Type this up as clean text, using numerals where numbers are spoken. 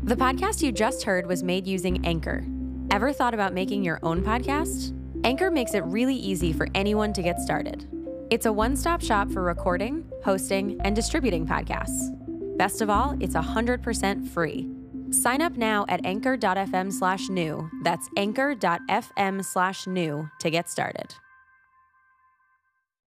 The podcast you just heard was made using Anchor. Ever thought about making your own podcast? Anchor makes it really easy for anyone to get started. It's a one-stop shop for recording, hosting, and distributing podcasts. Best of all, it's 100% free. Sign up now at anchor.fm/new. That's anchor.fm/new to get started.